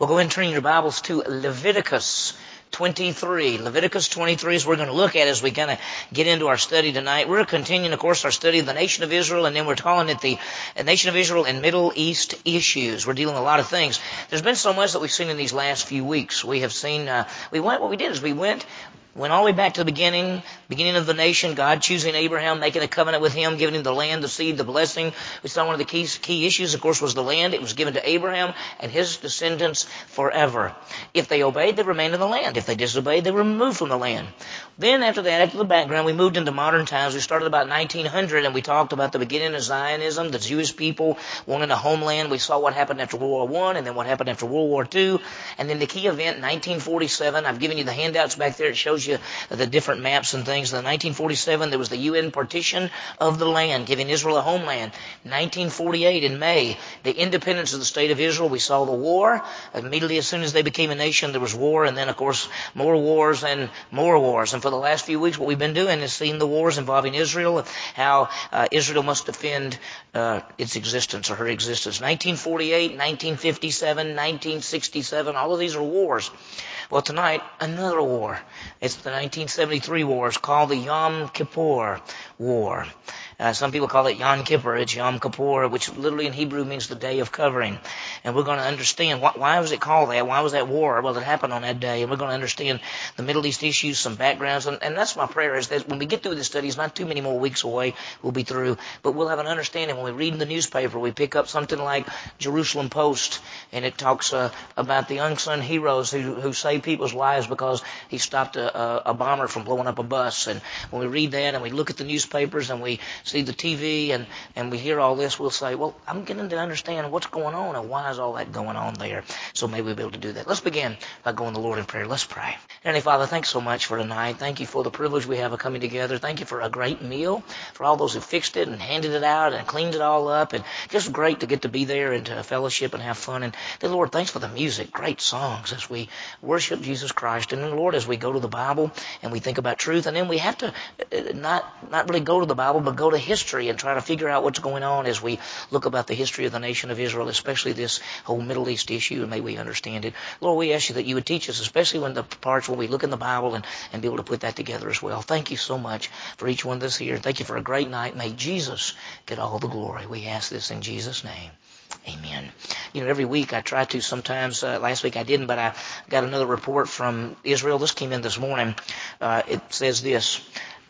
Well, go ahead and turn your Bibles to Leviticus 23. Leviticus 23 is what we're going to look at as we kind of get into our study tonight. We're continuing, of course, our study of the nation of Israel, and then we're calling it the nation of Israel and Middle East issues. We're dealing with a lot of things. There's been so much that we've seen in these last few weeks. We have seen, we went all the way back to the beginning of the nation, God choosing Abraham, making a covenant with him, giving him the land, the seed, the blessing. We saw one of the key issues, of course, was the land. It was given to Abraham and his descendants forever. If they obeyed, they remained in the land. If they disobeyed, they were removed from the land. Then after that, after the background, we moved into modern times. We started about 1900, and we talked about the beginning of Zionism, the Jewish people wanting a homeland. We saw what happened after World War I, and then what happened after World War II. And then the key event, 1947. I've given you the handouts back there. It shows you the different maps and things. In 1947, there was the UN partition of the land, giving Israel a homeland. 1948, in May, the independence of the state of Israel. We saw the war. Immediately as soon as they became a nation, there was war, and then, of course, more wars and more wars. And for the last few weeks, what we've been doing is seeing the wars involving Israel, how Israel must defend its existence or her existence. 1948, 1957, 1967, all of these are wars. Well, tonight, another war. It's the 1973 war. It's called the Yom Kippur War. Some people call it Yom Kippur. It's Yom Kippur, which literally in Hebrew means the day of covering. And we're going to understand why was it called that? Why was that war? Well, it happened on that day. And we're going to understand the Middle East issues, some backgrounds. And that's my prayer, is that when we get through this study, it's not too many more weeks away, we'll be through. But we'll have an understanding. When we read in the newspaper, we pick up something like Jerusalem Post, and it talks about the unsung heroes who saved people's lives because he stopped a bomber from blowing up a bus. And when we read that and we look at the newspapers and we see the TV and we hear all this, we'll say, well, I'm getting to understand what's going on and why is all that going on there. So maybe we'll be able to do that. Let's begin by going to the Lord in prayer. Let's pray. Heavenly Father, thanks so much for tonight. Thank you for the privilege we have of coming together. Thank you for a great meal, for all those who fixed it and handed it out and cleaned it all up. And just great to get to be there and to fellowship and have fun. And then, Lord, thanks for the music, great songs as we worship Jesus Christ. And then, Lord, as we go to the Bible and we think about truth, and then we have to not really go to the Bible, but go to history and try to figure out what's going on as we look about the history of the nation of Israel, especially this whole Middle East issue, and may we understand it. Lord, we ask you that you would teach us, especially when the parts when we look in the Bible and be able to put that together as well. Thank you so much for each one that's here. Thank you for a great night. May Jesus get all the glory. We ask this in Jesus' name. Amen. You know, every week I try to, sometimes, last week I didn't, but I got another report from Israel. This came in this morning. It says this.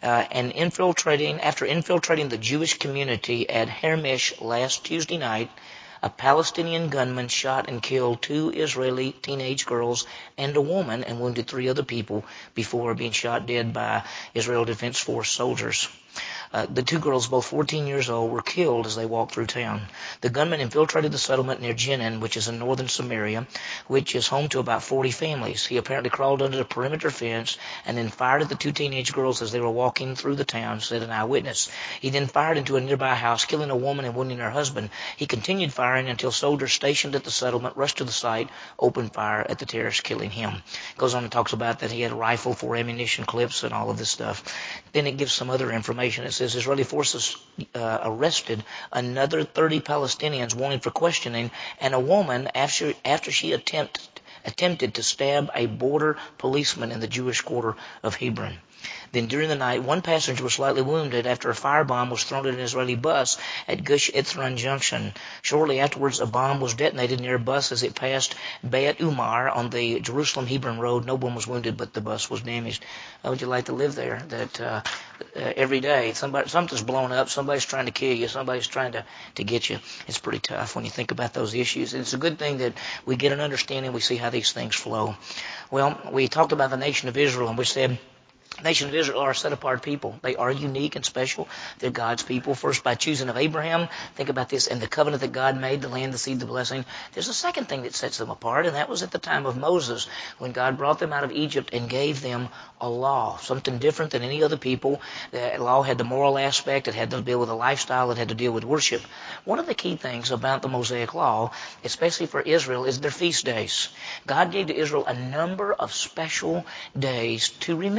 After infiltrating the Jewish community at Hermish last Tuesday night, a Palestinian gunman shot and killed 2 Israeli teenage girls and a woman and wounded 3 other people before being shot dead by Israel Defense Force soldiers. The 2 girls, both 14 years old, were killed as they walked through town. The gunman infiltrated the settlement near Jenin, which is in northern Samaria, which is home to about 40 families. He apparently crawled under the perimeter fence and then fired at the 2 teenage girls as they were walking through the town, said an eyewitness. He then fired into a nearby house, killing a woman and wounding her husband. He continued firing until soldiers stationed at the settlement rushed to the site, opened fire at the terrorists, killing him. Goes on and talks about that he had a rifle, 4 ammunition clips, and all of this stuff. Then it gives some other information. It says Israeli forces arrested another 30 Palestinians wanted for questioning, and a woman after she attempted to stab a border policeman in the Jewish quarter of Hebron. Then during the night, 1 passenger was slightly wounded after a firebomb was thrown at an Israeli bus at Gush Etzion Junction. Shortly afterwards, a bomb was detonated near a bus as it passed Beit Umar on the Jerusalem-Hebron road. No one was wounded, but the bus was damaged. How would you like to live there? That every day something's blown up, somebody's trying to kill you, somebody's trying to get you. It's pretty tough when you think about those issues. And it's a good thing that we get an understanding, we see how these things flow. Well, we talked about the nation of Israel, and we said the nation of Israel are a set-apart people. They are unique and special. They're God's people. First, by choosing of Abraham. Think about this. And the covenant that God made, the land, the seed, the blessing. There's a second thing that sets them apart, and that was at the time of Moses, when God brought them out of Egypt and gave them a law, something different than any other people. The law had the moral aspect. It had to deal with a lifestyle. It had to deal with worship. One of the key things about the Mosaic law, especially for Israel, is their feast days. God gave to Israel a number of special days to remember.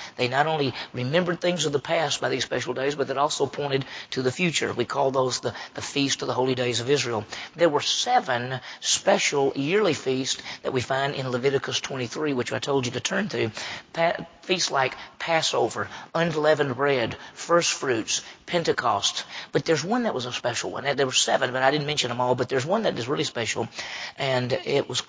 They not only remembered things of the past by these special days, but it also pointed to the future. We call those the Feast of the Holy Days of Israel. There were 7 special yearly feasts that we find in Leviticus 23, which I told you to turn to. Feasts like Passover, unleavened bread, first fruits, Pentecost. But there's one that was a special one. There were 7, but I didn't mention them all. But there's one that is really special, and it was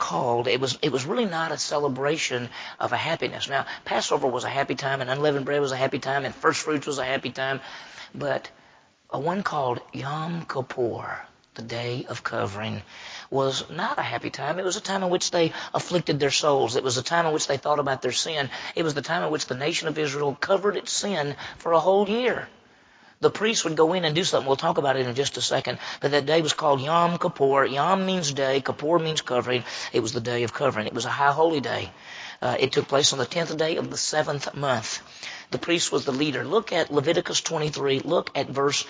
really not a celebration of a happiness. Now, Passover was a happy time, and unleavened bread was a happy time, and first fruits was a happy time. But a one called Yom Kippur, the Day of Covering, was not a happy time. It was a time in which they afflicted their souls. It was a time in which they thought about their sin. It was the time in which the nation of Israel covered its sin for a whole year. The priest would go in and do something. We'll talk about it in just a second. But that day was called Yom Kippur. Yom means day. Kippur means covering. It was the day of covering. It was a high holy day. It took place on the 10th day of the 7th month. The priest was the leader. Look at Leviticus 23. Look at verse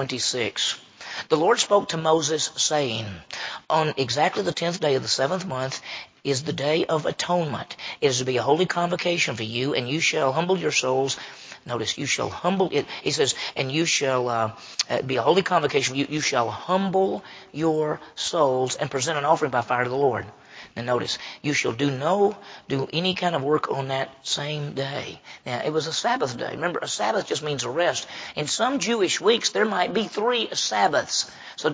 26. The Lord spoke to Moses, saying, on exactly the 10th day of the 7th month is the day of atonement. It is to be a holy convocation for you, and you shall humble your souls. Notice, you shall humble it. He says, and you shall be a holy convocation. You shall humble your souls and present an offering by fire to the Lord. Now notice, you shall do any kind of work on that same day. Now, it was a Sabbath day. Remember, a Sabbath just means a rest. In some Jewish weeks, there might be 3 Sabbaths. So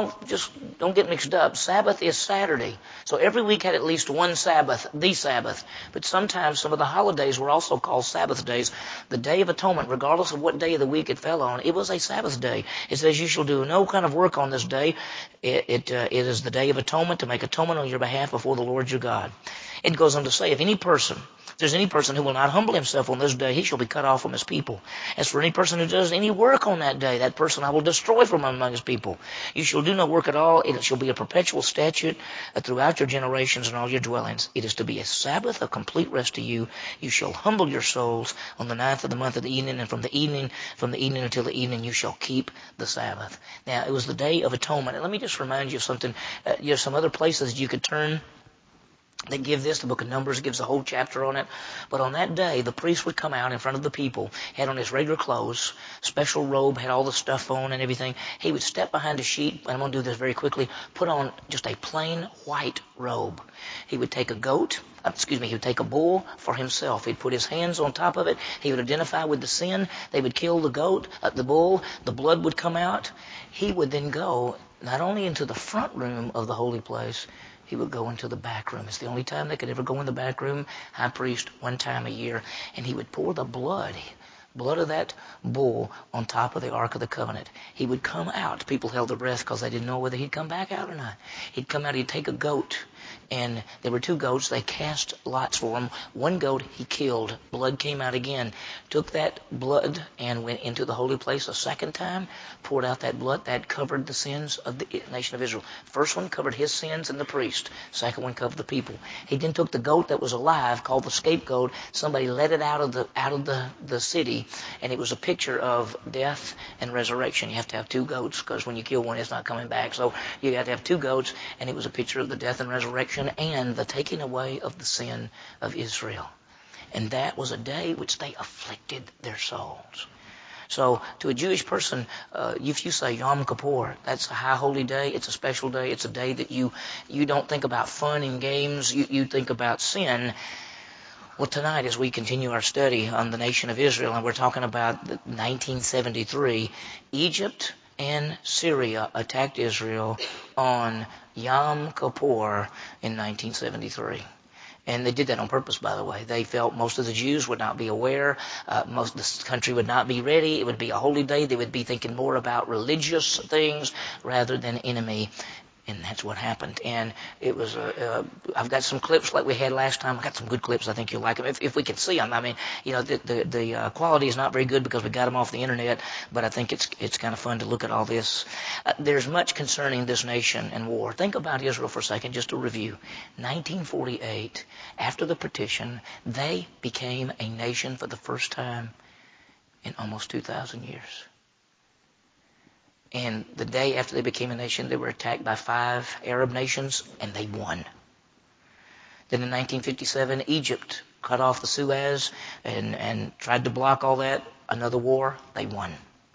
don't get mixed up. Sabbath is Saturday. So every week had at least one Sabbath, the Sabbath. But sometimes some of the holidays were also called Sabbath days. The Day of Atonement, regardless of what day of the week it fell on, it was a Sabbath day. It says you shall do no kind of work on this day. It is the Day of Atonement, to make atonement on your behalf before the Lord your God. It goes on to say, if there's any person who will not humble himself on this day, he shall be cut off from his people. As for any person who does any work on that day, that person I will destroy from among his people. You shall do no work at all. It shall be a perpetual statute throughout your generations and all your dwellings. It is to be a Sabbath, a complete rest to you. You shall humble your souls on the 9th of the month of the evening, and from the evening until the evening, you shall keep the Sabbath. Now, it was the Day of Atonement. And let me just remind you of something. There's some other places you could turn They give this. The book of Numbers gives a whole chapter on it. But on that day, the priest would come out in front of the people, had on his regular clothes, special robe, had all the stuff on and everything. He would step behind a sheet, and I'm going to do this very quickly, put on just a plain white robe. He would take a he would take a bull for himself. He'd put his hands on top of it. He would identify with the sin. They would kill the bull. The blood would come out. He would then go not only into the front room of the holy place, he would go into the back room. It's the only time they could ever go in the back room. High priest, one time a year. And he would pour the blood of that bull on top of the Ark of the Covenant. He would come out. People held their breath because they didn't know whether he'd come back out or not. He'd come out, he'd take a goat. And there were two goats. They cast lots for him. One goat he killed. Blood came out again. Took that blood and went into the holy place a second time. Poured out that blood. That covered the sins of the nation of Israel. First one covered his sins and the priest. Second one covered the people. He then took the goat that was alive, called the scapegoat. Somebody let it out of the city, and it was a picture of death and resurrection. You have to have two goats, because when you kill one, it's not coming back. So you have to have two goats, and it was a picture of the death and resurrection and the taking away of the sin of Israel. And that was a day which they afflicted their souls. So to a Jewish person, if you say Yom Kippur, that's a high holy day. It's a special day. It's a day that you don't think about fun and games. You think about sin. Well, tonight, as we continue our study on the nation of Israel, and we're talking about 1973, Egypt and Syria attacked Israel on Yom Kippur in 1973. And they did that on purpose, by the way. They felt most of the Jews would not be aware. Most of the country would not be ready. It would be a holy day. They would be thinking more about religious things rather than enemy. And that's what happened. And it was, I've got some clips like we had last time. I've got some good clips. I think you'll like them. If we can see them. I mean, the quality is not very good because we got them off the internet, but I think it's kind of fun to look at all this. There's much concerning this nation and war. Think about Israel for a second, just to review. 1948, after the partition, they became a nation for the first time in almost 2,000 years. And the day after they became a nation, they were attacked by 5 Arab nations, and they won. Then in 1957, Egypt cut off the Suez and tried to block all that. Another war, they won.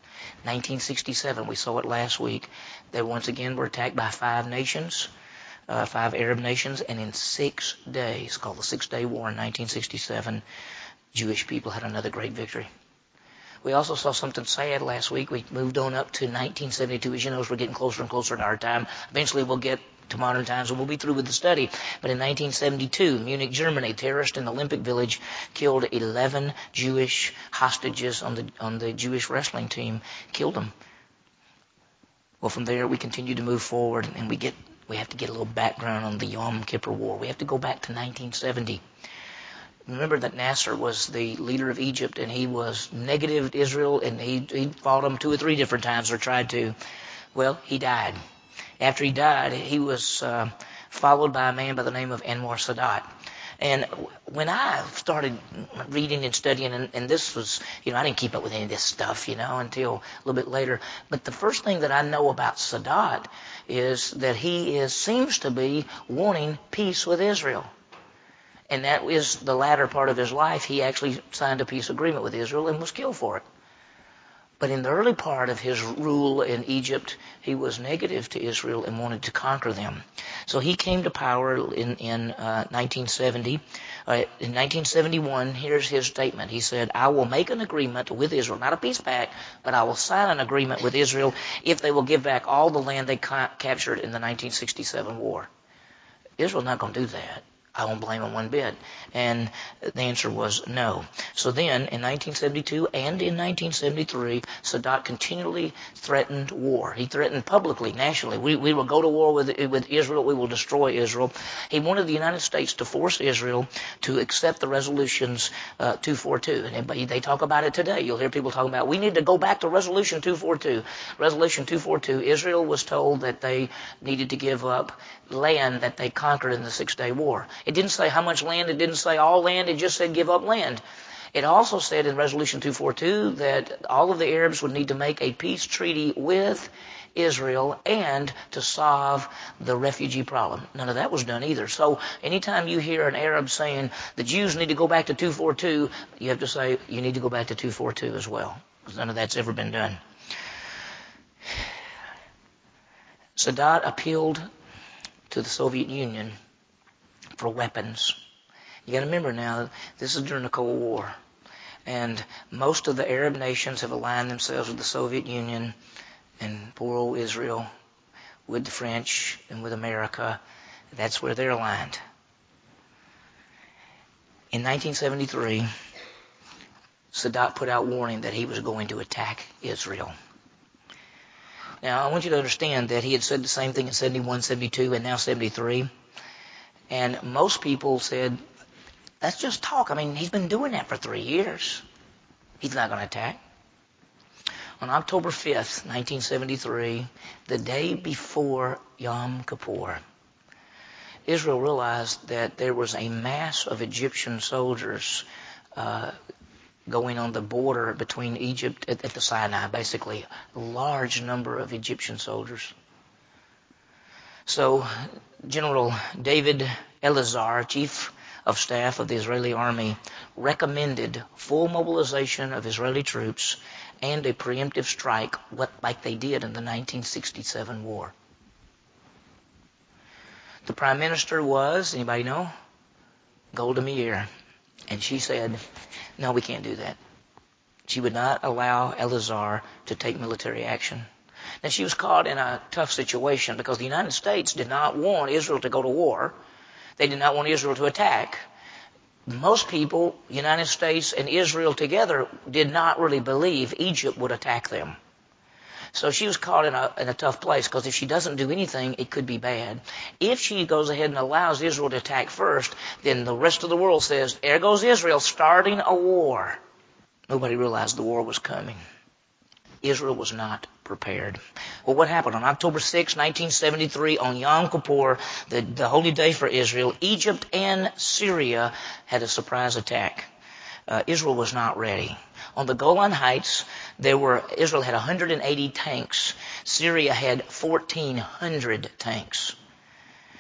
1967, we saw it last week. They once again were attacked by 5 nations, 5 Arab nations, and in 6 days, called the 6-Day War in 1967, Jewish people had another great victory. We also saw something sad last week. We moved on up to 1972. As you know, as we're getting closer and closer to our time, eventually we'll get to modern times and we'll be through with the study. But in 1972, Munich, Germany, terrorists in the Olympic Village killed 11 Jewish hostages on the Jewish wrestling team, killed them. Well, from there we continue to move forward, and we have to get a little background on the Yom Kippur War. We have to go back to 1970. Remember that Nasser was the leader of Egypt, and he was negative to Israel, and he fought them 2 or 3 different times, or tried to. Well, he died. After he died, he was followed by a man by the name of Anwar Sadat. And when I started reading and studying, and this was, I didn't keep up with any of this stuff, until a little bit later. But the first thing that I know about Sadat is that he seems to be wanting peace with Israel. And that is the latter part of his life. He actually signed a peace agreement with Israel and was killed for it. But in the early part of his rule in Egypt, he was negative to Israel and wanted to conquer them. So he came to power in 1970. In 1971, here's his statement. He said, I will make an agreement with Israel, not a peace pact, but I will sign an agreement with Israel if they will give back all the land they captured in the 1967 war. Israel's not going to do that. I won't blame him one bit. And the answer was no. So then, in 1972 and in 1973, Sadat continually threatened war. He threatened publicly, nationally. We will go to war with Israel. We will destroy Israel. He wanted the United States to force Israel to accept the resolutions 242. And they talk about it today. You'll hear people talking about, we need to go back to Resolution 242. Resolution 242, Israel was told that they needed to give up land that they conquered in the 6-Day War. It didn't say how much land. It didn't say all land. It just said give up land. It also said in Resolution 242 that all of the Arabs would need to make a peace treaty with Israel and to solve the refugee problem. None of that was done either. So anytime you hear an Arab saying the Jews need to go back to 242, you have to say you need to go back to 242 as well, because none of that's ever been done. Sadat appealed to the Soviet Union for weapons. You got to remember now, this is during the Cold War, and most of the Arab nations have aligned themselves with the Soviet Union, and poor old Israel with the French and with America. That's where they're aligned. In 1973, Sadat put out warning that he was going to attack Israel. Now, I want you to understand that he had said the same thing in 71, 72, and now 73. And most people said, that's just talk. I mean, he's been doing that for 3 years. He's not going to attack. On October 5th, 1973, the day before Yom Kippur, Israel realized that there was a mass of Egyptian soldiers going on the border between Egypt at the Sinai, basically a large number of Egyptian soldiers. So General David Elazar, Chief of Staff of the Israeli Army, recommended full mobilization of Israeli troops and a preemptive strike, like they did in the 1967 war. The Prime Minister was, anybody know? Golda Meir. And she said, no, we can't do that. She would not allow Elazar to take military action. Now, she was caught in a tough situation because the United States did not want Israel to go to war. They did not want Israel to attack. Most people, United States and Israel together, did not really believe Egypt would attack them. So she was caught in a tough place, because if she doesn't do anything, it could be bad. If she goes ahead and allows Israel to attack first, then the rest of the world says, there goes Israel starting a war. Nobody realized the war was coming. Israel was not prepared. Well, what happened? On October 6, 1973, on Yom Kippur, the holy day for Israel, Egypt and Syria had a surprise attack. Israel was not ready. On the Golan Heights, Israel had 180 tanks. Syria had 1,400 tanks.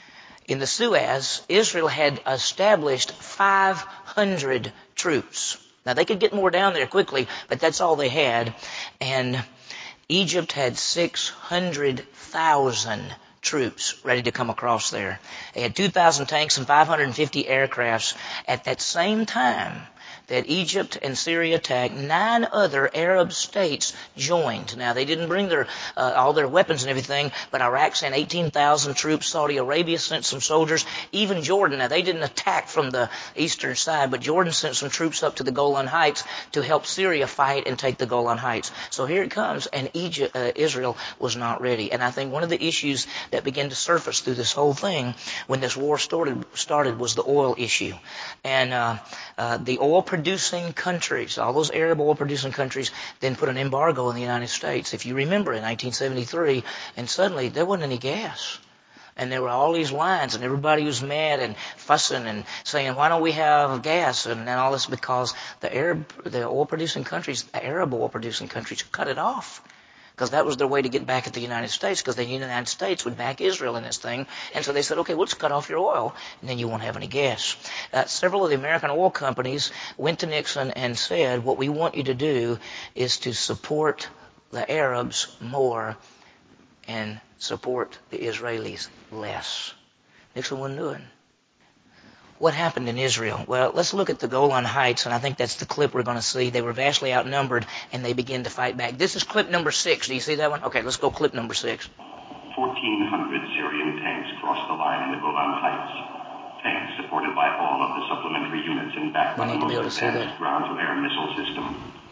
In the Suez, Israel had established 500 troops. Now, they could get more down there quickly, but that's all they had. And Egypt had 600,000 troops ready to come across there. They had 2,000 tanks and 550 aircrafts. At that same time that Egypt and Syria attacked, 9 other Arab states joined. Now, they didn't bring their all their weapons and everything, but Iraq sent 18,000 troops. Saudi Arabia sent some soldiers. Even Jordan. Now, they didn't attack from the eastern side, but Jordan sent some troops up to the Golan Heights to help Syria fight and take the Golan Heights. So here it comes, and Israel was not ready. And I think one of the issues that began to surface through this whole thing when this war started was the oil issue. And the oil-producing countries, all those Arab oil-producing countries, then put an embargo on the United States. If you remember, in 1973, and suddenly there wasn't any gas. And there were all these lines, and everybody was mad and fussing and saying, why don't we have gas? And all this because the oil-producing countries, the Arab oil-producing countries, cut it off. Because that was their way to get back at the United States, because they knew the United States would back Israel in this thing. And so they said, okay, we'll just cut off your oil, and then you won't have any gas. Several of the American oil companies went to Nixon and said, what we want you to do is to support the Arabs more and support the Israelis less. Nixon wouldn't do it. What happened in Israel? Well, let's look at the Golan Heights, and I think that's the clip we're going to see. They were vastly outnumbered, and they began to fight back. This is clip number 6. Do you see that one? Okay, let's go clip number 6. 1,400 Syrian tanks crossed the line in the Golan Heights. Tanks supported by all of the supplementary units and backed by the most advanced ground-to-air missile system.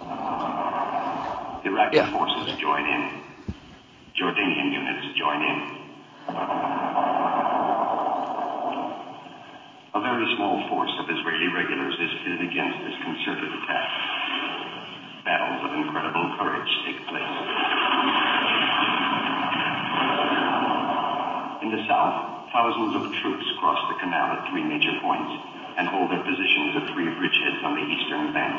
Iraqi forces join in. Jordanian units join in. A very small force of Israeli regulars is pitted against this concerted attack. Battles of incredible courage take place. In the south, thousands of troops cross the canal at 3 major points and hold their positions at 3 bridgeheads on the eastern bank.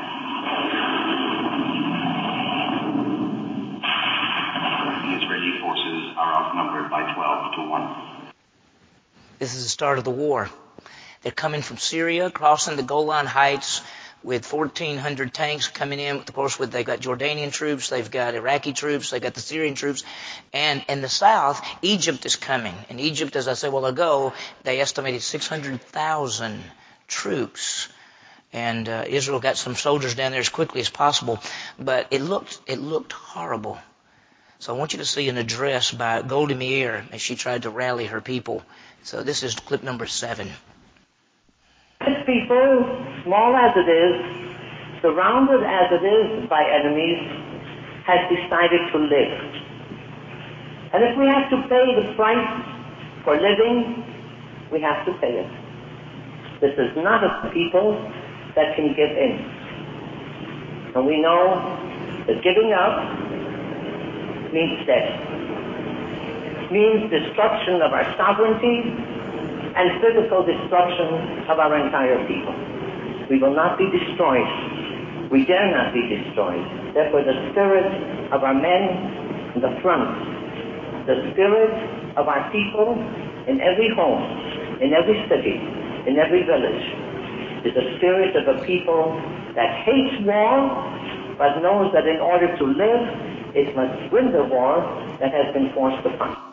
The Israeli forces are outnumbered by 12 to 1. This is the start of the war. They're coming from Syria, crossing the Golan Heights with 1,400 tanks coming in. Of course, they've got Jordanian troops, they've got Iraqi troops, they've got the Syrian troops. And in the south, Egypt is coming. And Egypt, as I said a while ago, they estimated 600,000 troops. And Israel got some soldiers down there as quickly as possible. But it looked horrible. So I want you to see an address by Golda Meir as she tried to rally her people. So this is clip number 7. This people, small as it is, surrounded as it is by enemies, has decided to live. And if we have to pay the price for living, we have to pay it. This is not a people that can give in. And we know that giving up means death. It means destruction of our sovereignty and physical destruction of our entire people. We will not be destroyed. We dare not be destroyed. Therefore, the spirit of our men in the front, the spirit of our people in every home, in every city, in every village, is the spirit of a people that hates war, but knows that in order to live, it must win the war that has been forced upon it.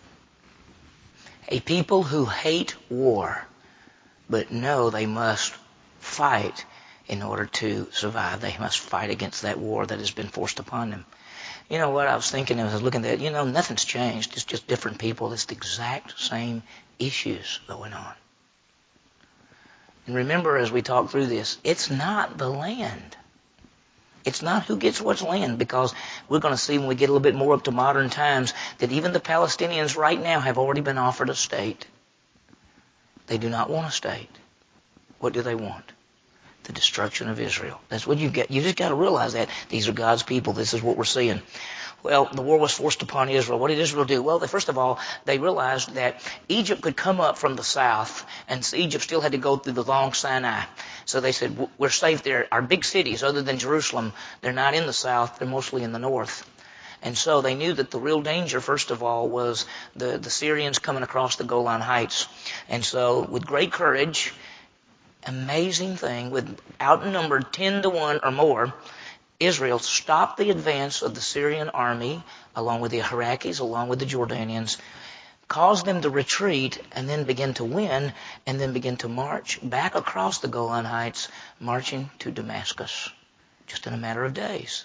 A people who hate war, but know they must fight in order to survive. They must fight against that war that has been forced upon them. You know what I was thinking as I was looking at that? Nothing's changed. It's just different people. It's the exact same issues going on. And remember, as we talk through this, it's not the land. It's not who gets what's land, because we're going to see when we get a little bit more up to modern times that even the Palestinians right now have already been offered a state. They do not want a state. What do they want? The destruction of Israel. That's what you get. You just got to realize that. These are God's people. This is what we're seeing. Well, the war was forced upon Israel. What did Israel do? Well, first of all, they realized that Egypt could come up from the south, and Egypt still had to go through the long Sinai. So they said, we're safe there. Our big cities, other than Jerusalem, they're not in the south. They're mostly in the north. And so they knew that the real danger, first of all, was the Syrians coming across the Golan Heights. And so with great courage, amazing thing, with outnumbered 10-1 or more, Israel stopped the advance of the Syrian army, along with the Iraqis, along with the Jordanians, caused them to retreat, and then begin to win, and then begin to march back across the Golan Heights, marching to Damascus, just in a matter of days.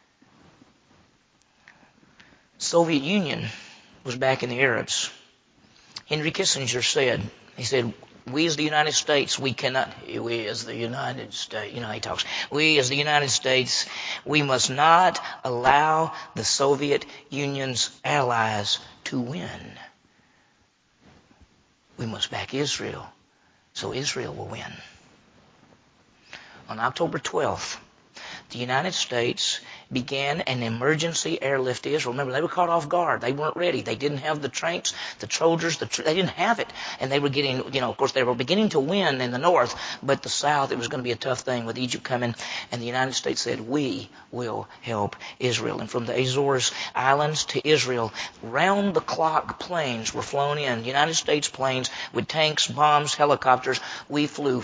Soviet Union was back in the Arabs. Henry Kissinger said, we as the United States, we as the United States, he talks, we as the United States, we must not allow the Soviet Union's allies to win. We must back Israel, so Israel will win. On October 12th, the United States began an emergency airlift to Israel. Remember, they were caught off guard. They weren't ready. They didn't have the tanks, the soldiers, they didn't have it. And they were getting, of course, they were beginning to win in the north, but the south, it was going to be a tough thing with Egypt coming. And the United States said, we will help Israel. And from the Azores Islands to Israel, round-the-clock planes were flown in, United States planes with tanks, bombs, helicopters. We flew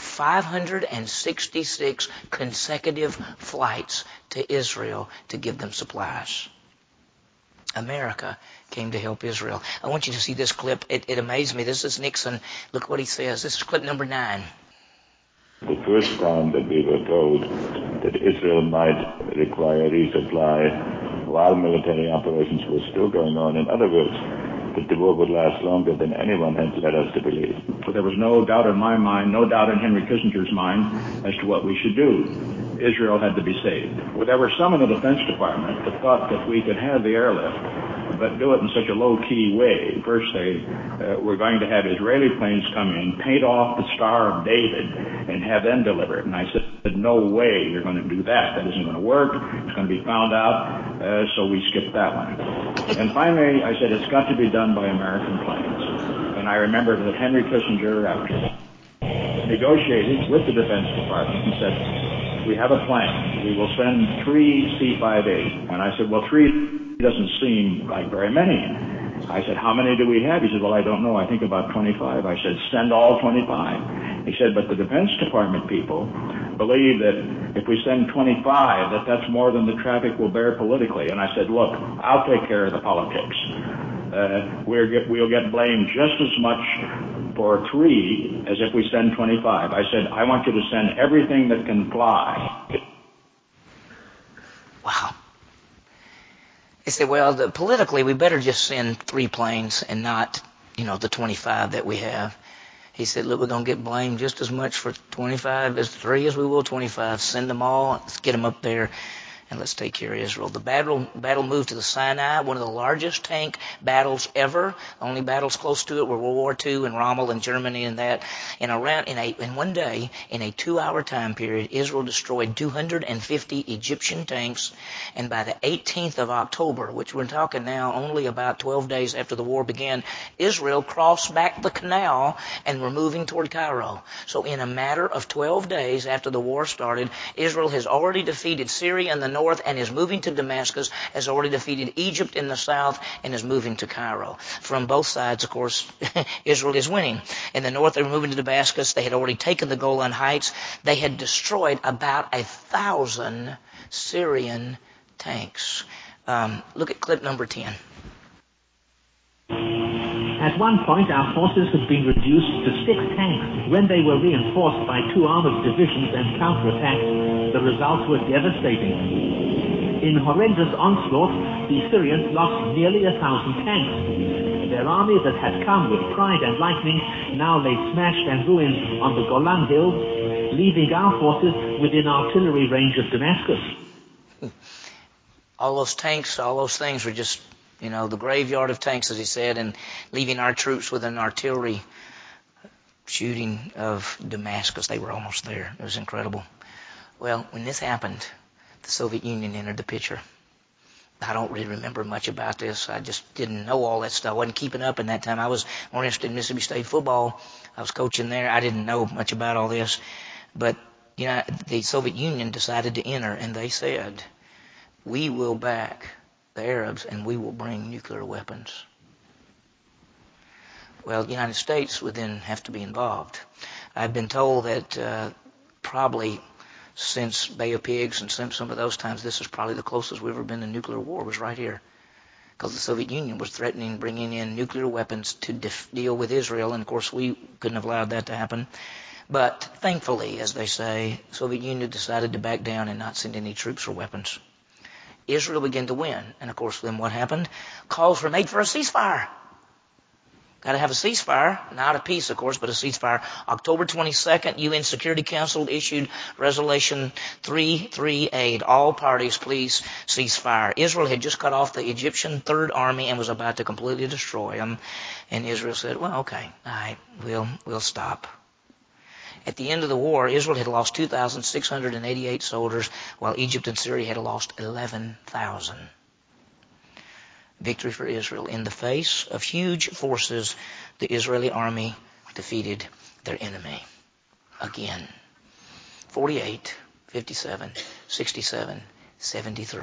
566 consecutive flights to Israel to give them supplies. America came to help Israel. I want you to see this clip. It amazed me. This is Nixon. Look what he says. This is clip number 9. The first time that we were told that Israel might require resupply while military operations were still going on. In other words, that the war would last longer than anyone had led us to believe. So there was no doubt in my mind, no doubt in Henry Kissinger's mind as to what we should do. Israel had to be saved. Well, there were some in the Defense Department that thought that we could have the airlift, but do it in such a low-key way. First, they were going to have Israeli planes come in, paint off the Star of David, and have them deliver it. And I said, no way you're going to do that. That isn't going to work. It's going to be found out. So we skipped that one. And finally, I said, it's got to be done by American planes. And I remember that Henry Kissinger, after negotiating with the Defense Department, he said, we have a plan. We will send 3 C-5As. And I said, well, 3 doesn't seem like very many. I said, how many do we have? He said, well, I don't know. I think about 25. I said, send all 25. He said, but the Defense Department people believe that if we send 25, that's more than the traffic will bear politically. And I said, look, I'll take care of the politics. We'll get blamed just as much for 3 as if we send 25. I said, I want you to send everything that can fly. Wow. They said, well, politically, we better just send 3 planes and not, the 25 that we have. He said, look, we're going to get blamed just as much for 25 as 3 as we will 25. Send them all. Let's get them up there. And let's take care of Israel. The battle moved to the Sinai, one of the largest tank battles ever. The only battles close to it were World War II and Rommel and Germany and that. In one day, in a 2-hour time period, Israel destroyed 250 Egyptian tanks. And by the 18th of October, which we're talking now only about 12 days after the war began, Israel crossed back the canal and were moving toward Cairo. So in a matter of 12 days after the war started, Israel has already defeated Syria in the north and is moving to Damascus, has already defeated Egypt in the south and is moving to Cairo. From both sides, of course, Israel is winning. In the north, they were moving to Damascus. They had already taken the Golan Heights. They had destroyed about 1,000 Syrian tanks. Look at clip number 10. At one point, our forces had been reduced to 6 tanks. When they were reinforced by 2 armored divisions and counterattacked, the results were devastating. In horrendous onslaught, the Syrians lost nearly 1,000 tanks. Their army that had come with pride and lightning now lay smashed and ruined on the Golan Hills, leaving our forces within artillery range of Damascus. All those tanks, all those things were just, the graveyard of tanks, as he said, and leaving our troops with an artillery shooting of Damascus. They were almost there. It was incredible. Well, when this happened, the Soviet Union entered the picture. I don't really remember much about this. I just didn't know all that stuff. I wasn't keeping up in that time. I was more interested in Mississippi State football. I was coaching there. I didn't know much about all this. But, the Soviet Union decided to enter, and they said, we will back the Arabs, and we will bring nuclear weapons. Well, the United States would then have to be involved. I've been told that probably since Bay of Pigs and some of those times, this is probably the closest we've ever been to nuclear war, was right here. Because the Soviet Union was threatening bringing in nuclear weapons to deal with Israel, and of course we couldn't have allowed that to happen. But thankfully, as they say, the Soviet Union decided to back down and not send any troops or weapons. Israel began to win, and of course then what happened? Calls were made for a ceasefire. Got to have a ceasefire, not a peace, of course, but a ceasefire. October 22nd, UN Security Council issued Resolution 338. All parties, please cease fire. Israel had just cut off the Egyptian Third Army and was about to completely destroy them. And Israel said, well, okay, all right, we'll stop. At the end of the war, Israel had lost 2,688 soldiers, while Egypt and Syria had lost 11,000. Victory for Israel. In the face of huge forces, the Israeli army defeated their enemy. Again. 48, 57, 67, 73.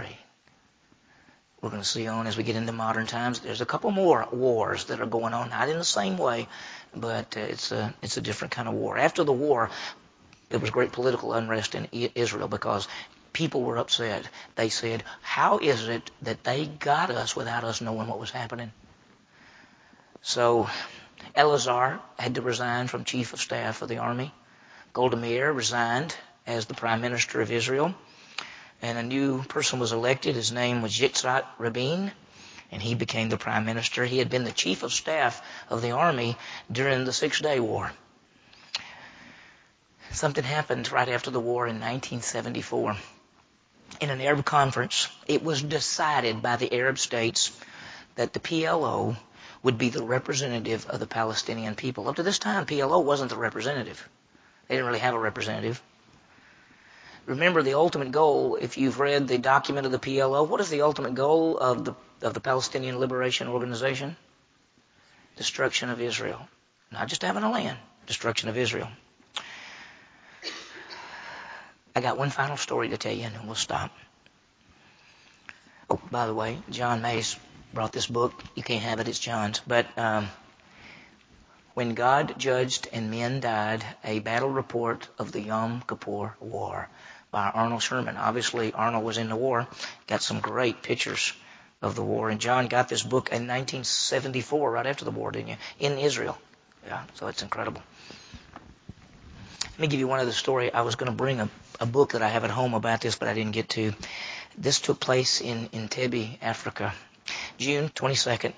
We're going to see on as we get into modern times. There's a couple more wars that are going on, not in the same way, but it's a different kind of war. After the war, there was great political unrest in Israel because people were upset. They said, how is it that they got us without us knowing what was happening? So Elazar had to resign from chief of staff of the army. Golda Meir resigned as the prime minister of Israel. And a new person was elected. His name was Yitzhak Rabin, and he became the prime minister. He had been the chief of staff of the army during the 6-Day War. Something happened right after the war in 1974. In an Arab conference, it was decided by the Arab states that the PLO would be the representative of the Palestinian people. Up to this time, PLO wasn't the representative. They didn't really have a representative. Remember the ultimate goal, if you've read the document of the PLO, what is the ultimate goal of the Palestinian Liberation Organization? Destruction of Israel. Not just having a land, destruction of Israel. I got one final story to tell you, and then we'll stop. Oh, by the way, John Mays brought this book. You can't have it, it's John's. But When God Judged and Men Died, a Battle Report of the Yom Kippur War by Arnold Sherman. Obviously, Arnold was in the war. Got some great pictures of the war. And John got this book in 1974, right after the war, didn't you? In Israel. Yeah, so it's incredible. Let me give you one other story. I was going to bring a book that I have at home about this, but I didn't get to. This took place in Entebbe, Africa, June 22nd,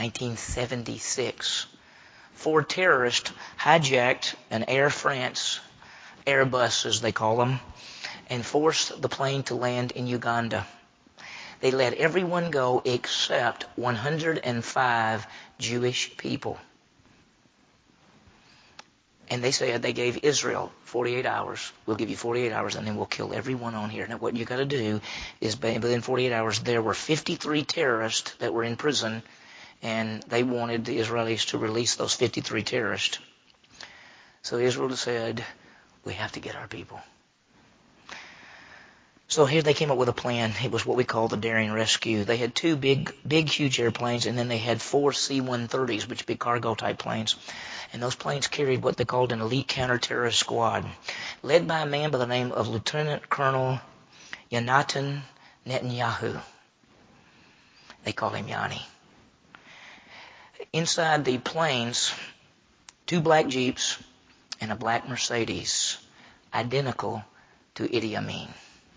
1976. 4 terrorists hijacked an Air France Airbus, as they call them, and forced the plane to land in Uganda. They let everyone go except 105 Jewish people. And they said they gave Israel 48 hours. We'll give you 48 hours and then we'll kill everyone on here. Now what you got to do is within 48 hours there were 53 terrorists that were in prison, and they wanted the Israelis to release those 53 terrorists. So Israel said, we have to get our people. So here they came up with a plan. It was what we call the Daring Rescue. They had 2 big, huge airplanes, and then they had 4 C-130s, which are big cargo-type planes. And those planes carried what they called an elite counter-terrorist squad, led by a man by the name of Lieutenant Colonel Yonatan Netanyahu. They called him Yanni. Inside the planes, 2 black Jeeps and a black Mercedes, identical to Idi Amin.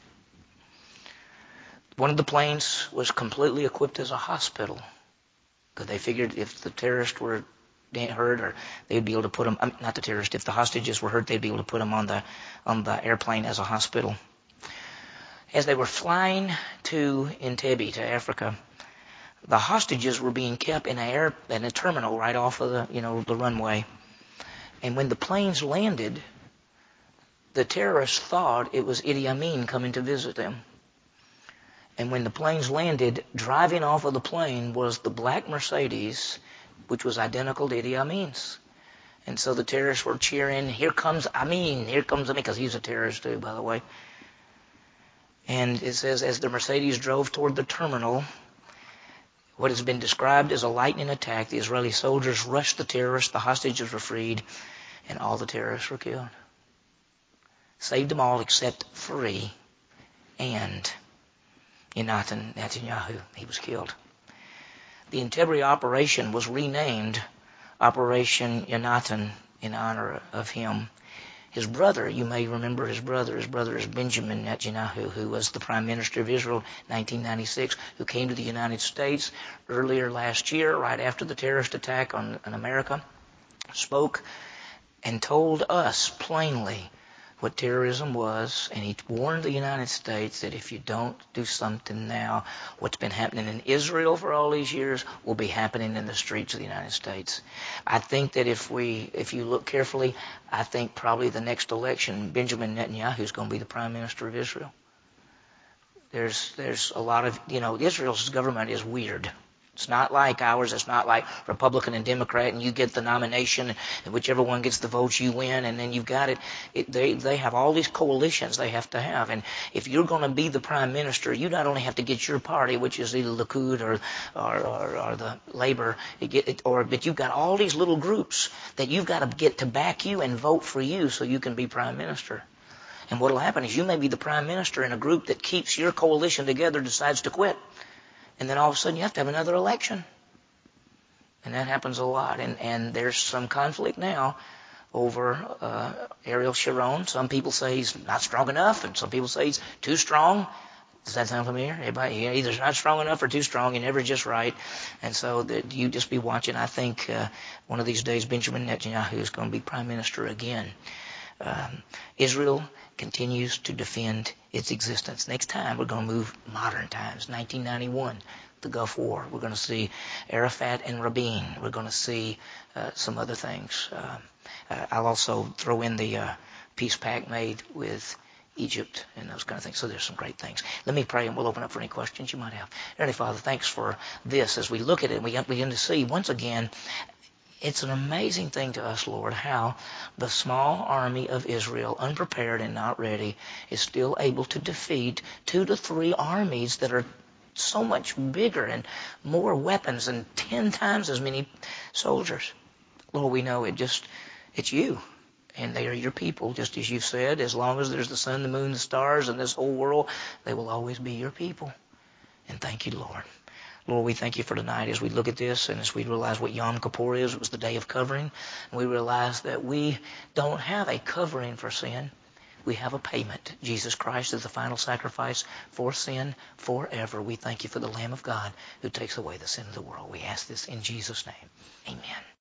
One of the planes was completely equipped as a hospital, because they figured if the terrorists were hurt, or they'd be able to put them, not the terrorists, if the hostages were hurt, they'd be able to put them on the airplane as a hospital. As they were flying to Entebbe, to Africa, the hostages were being kept in a terminal right off of the runway. And when the planes landed, the terrorists thought it was Idi Amin coming to visit them. And when the planes landed, driving off of the plane was the black Mercedes, which was identical to Idi Amin's. And so the terrorists were cheering, here comes Amin, because he's a terrorist too, by the way. And it says, as the Mercedes drove toward the terminal, what has been described as a lightning attack. The Israeli soldiers rushed the terrorists, the hostages were freed, and all the terrorists were killed. Saved them all except 3, and Yonatan Netanyahu, he was killed. The Entebbe operation was renamed Operation Yonatan in honor of him. His brother, you may remember his brother is Benjamin Netanyahu, who was the Prime Minister of Israel in 1996, who came to the United States earlier last year, right after the terrorist attack on America, spoke and told us plainly what terrorism was, and he warned the United States that if you don't do something now, what's been happening in Israel for all these years will be happening in the streets of the United States. I think that if you look carefully, I think probably the next election, Benjamin Netanyahu is going to be the Prime Minister of Israel. There's a lot of, Israel's government is weird. It's not like ours. It's not like Republican and Democrat, and you get the nomination, and whichever one gets the votes, you win, and then you've got it. They have all these coalitions they have to have, and if you're going to be the prime minister, you not only have to get your party, which is either Likud or the Labor, but you've got all these little groups that you've got to get to back you and vote for you so you can be prime minister. And what will happen is you may be the prime minister, and a group that keeps your coalition together decides to quit. And then all of a sudden you have to have another election. And that happens a lot. And there's some conflict now over Ariel Sharon. Some people say he's not strong enough, and some people say he's too strong. Does that sound familiar? Everybody, either not strong enough or too strong. You're never just right. And so you just be watching. I think one of these days Benjamin Netanyahu is going to be prime minister again. Israel continues to defend its existence. Next time, we're going to move modern times. 1991, the Gulf War. We're going to see Arafat and Rabin. We're going to see some other things. I'll also throw in the peace pact made with Egypt and those kind of things. So there's some great things. Let me pray, and we'll open up for any questions you might have. Heavenly Father, thanks for this. As we look at it, we begin to see, once again, it's an amazing thing to us, Lord, how the small army of Israel, unprepared and not ready, is still able to defeat 2 to 3 armies that are so much bigger and more weapons and 10 times as many soldiers. Lord, we know it's you, and they are your people, just as you said. As long as there's the sun, the moon, the stars, and this whole world, they will always be your people. And thank you, Lord. Lord, we thank you for tonight as we look at this and as we realize what Yom Kippur is. It was the day of covering. And we realize that we don't have a covering for sin. We have a payment. Jesus Christ is the final sacrifice for sin forever. We thank you for the Lamb of God who takes away the sin of the world. We ask this in Jesus' name. Amen.